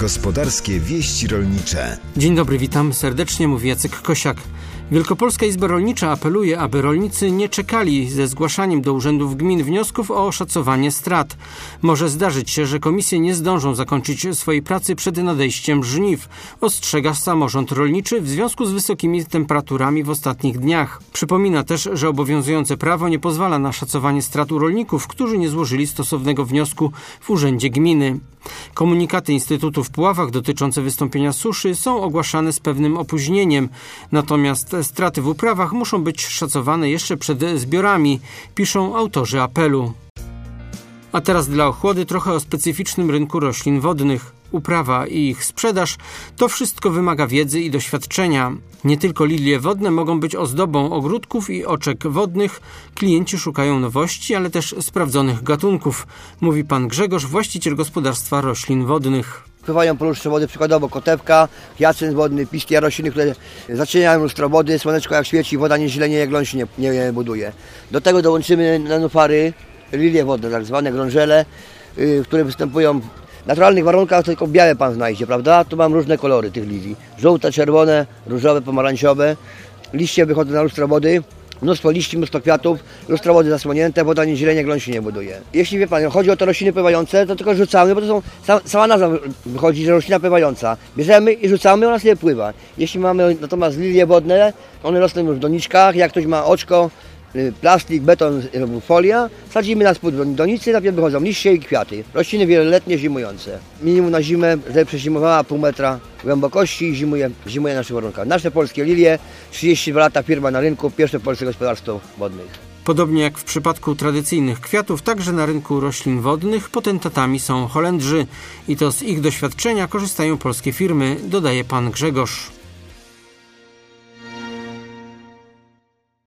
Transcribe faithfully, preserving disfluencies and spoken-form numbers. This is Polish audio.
Gospodarskie wieści rolnicze. Dzień dobry, witam serdecznie, mówi Jacek Kosiak. Wielkopolska Izba Rolnicza apeluje, aby rolnicy nie czekali ze zgłaszaniem do urzędów gmin wniosków o oszacowanie strat. Może zdarzyć się, że komisje nie zdążą zakończyć swojej pracy przed nadejściem żniw, ostrzega samorząd rolniczy w związku z wysokimi temperaturami w ostatnich dniach. Przypomina też, że obowiązujące prawo nie pozwala na szacowanie strat u rolników, którzy nie złożyli stosownego wniosku w urzędzie gminy. Komunikaty Instytutu w Puławach dotyczące wystąpienia suszy są ogłaszane z pewnym opóźnieniem, natomiast straty w uprawach muszą być szacowane jeszcze przed zbiorami, piszą autorzy apelu. A teraz dla ochłody trochę o specyficznym rynku roślin wodnych. Uprawa i ich sprzedaż to wszystko wymaga wiedzy i doświadczenia. Nie tylko lilie wodne mogą być ozdobą ogródków i oczek wodnych. Klienci szukają nowości, ale też sprawdzonych gatunków, mówi pan Grzegorz, właściciel gospodarstwa roślin wodnych. Pływają po lustrze wody, przykładowo kotewka, hiacynt wodny, pistia, rośliny, które zaczynają lustro wody, słoneczko jak świeci, woda nie źle nie gląsi, nie, nie buduje. Do tego dołączymy nenufary, lilie wodne, tak zwane grążele, yy, które występują w naturalnych warunkach, tylko białe pan znajdzie, prawda? Tu mam różne kolory tych lilii. Żółte, czerwone, różowe, pomarańczowe. Liście wychodzą na lustro wody. Mnóstwo liści, mnóstwo kwiatów, lustro wody zasłonięte, woda nie źle, nie gląsi, nie buduje. Jeśli wie pan, chodzi o te rośliny pływające, to tylko rzucamy, bo to są, cała nazwa wychodzi, że roślina pływająca. Bierzemy i rzucamy, ona sobie pływa. Jeśli mamy natomiast lilie wodne, one rosną już w doniczkach, jak ktoś ma oczko, plastik, beton, folia, sadzimy na spód donicy, najpierw wychodzą liście i kwiaty. Rośliny wieloletnie, zimujące. Minimum na zimę, żeby przezimowała pół metra głębokości i zimuje, zimuje na naszych warunkach. Nasze polskie lilie, trzydzieści dwa lata firma na rynku, pierwsze polskie gospodarstwo wodnych. Podobnie jak w przypadku tradycyjnych kwiatów, także na rynku roślin wodnych potentatami są Holendrzy i to z ich doświadczenia korzystają polskie firmy, dodaje pan Grzegorz.